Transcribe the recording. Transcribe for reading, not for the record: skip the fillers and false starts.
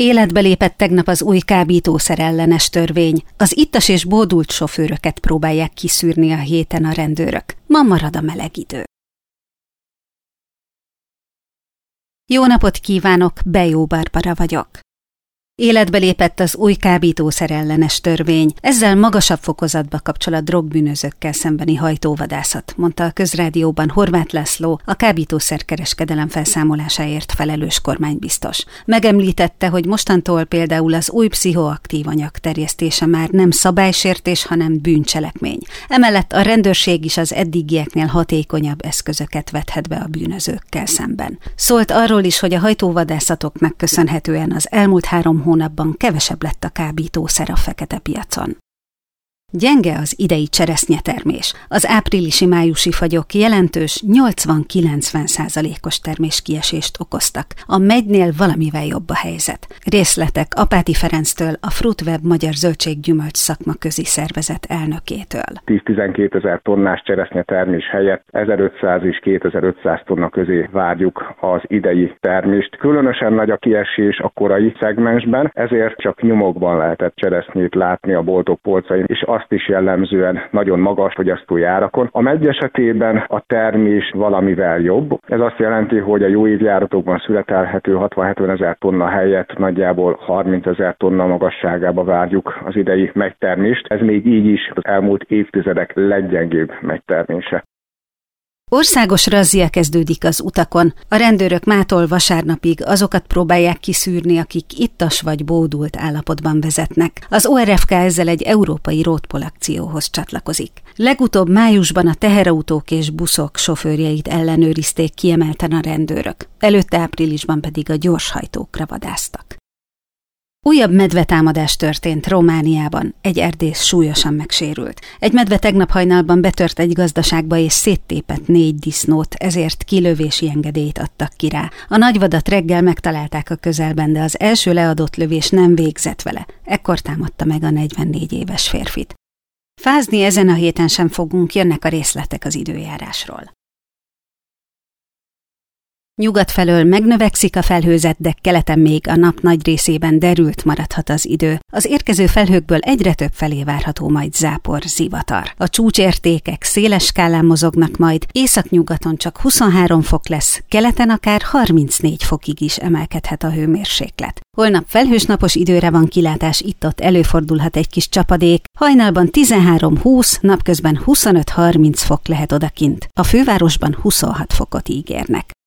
Életbe lépett tegnap az új kábítószer-ellenes törvény. Az ittas és bódult sofőröket próbálják kiszűrni a héten a rendőrök. Ma marad a meleg idő. Jó napot kívánok, Bejó Barbara vagyok. Életbe lépett az új kábítószer-ellenes törvény, ezzel magasabb fokozatba kapcsol a drogbűnözőkkel szembeni hajtóvadászat, mondta a Közrádióban Horváth László, a kábítószerkereskedelem felszámolásáért felelős kormánybiztos. Megemlítette, hogy mostantól például az új pszichoaktív anyag terjesztése már nem szabálysértés, hanem bűncselekmény. Emellett a rendőrség is az eddigieknél hatékonyabb eszközöket vethet be a bűnözőkkel szemben. Szólt arról is, hogy a hajtóvadászatoknak köszönhetően az elmúlt 3 hónapban kevesebb lett a kábítószer a fekete piacon. Gyenge az idei cseresznyetermés. Az áprilisi-májusi fagyok jelentős 80-90%-os terméskiesést okoztak. A megynél valamivel jobb a helyzet. Részletek Apáti Ferenctől, a Fruitweb Magyar Zöldséggyümölcs Szakmaközi Szervezet elnökétől. 10-12 ezer tonnás cseresznyetermés helyett 1500 és 2500 tonna közé várjuk az idei termést. Különösen nagy a kiesés a korai szegmensben, ezért csak nyomokban lehetett cseresznyét látni a boltok polcain, és azt is jellemzően nagyon magas fogyasztói árakon. A megy esetében a termés valamivel jobb. Ez azt jelenti, hogy a jó évjáratokban születelhető 60-70 ezer tonna helyett nagyjából 30 ezer tonna magasságába várjuk az idei megytermést. Ez még így is az elmúlt évtizedek leggyengébb megytermése. Országos razzia kezdődik az utakon. A rendőrök mától vasárnapig azokat próbálják kiszűrni, akik ittas vagy bódult állapotban vezetnek. Az ORFK ezzel egy európai roadpol akcióhoz csatlakozik. Legutóbb májusban a teherautók és buszok sofőrjeit ellenőrizték kiemelten a rendőrök. Előtte áprilisban pedig a gyorshajtókra vadásztak. Újabb medvetámadás történt Romániában. Egy erdész súlyosan megsérült. Egy medve tegnap hajnalban betört egy gazdaságba és széttépett 4 disznót, ezért kilövési engedélyt adtak ki rá. A nagyvadat reggel megtalálták a közelben, de az első leadott lövés nem végzett vele. Ekkor támadta meg a 44 éves férfit. Fázni ezen a héten sem fogunk, jönnek a részletek az időjárásról. Nyugat felől megnövekszik a felhőzet, de keleten még a nap nagy részében derült maradhat az idő. Az érkező felhőkből egyre több felé várható majd zápor, zivatar. A csúcsértékek széles skálán mozognak majd, északnyugaton csak 23 fok lesz, keleten akár 34 fokig is emelkedhet a hőmérséklet. Holnap felhős napos időre van kilátás, itt-ott előfordulhat egy kis csapadék, hajnalban 13-20, napközben 25-30 fok lehet odakint. A fővárosban 26 fokot ígérnek.